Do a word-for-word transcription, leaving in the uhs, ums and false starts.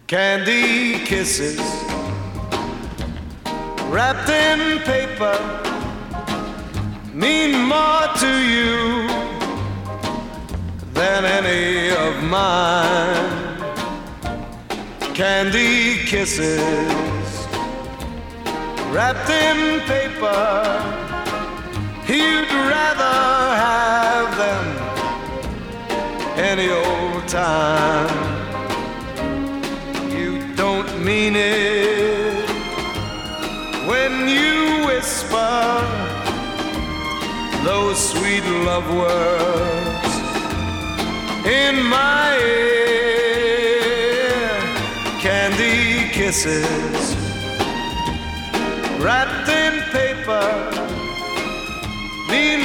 Candy kisses wrapped in paper mean more to you than any of mine. Candy kisses wrapped in paper, you'd rather have them any old time. Don't mean it when you whisper those sweet love words in my ear. Candy kisses wrapped in paper mean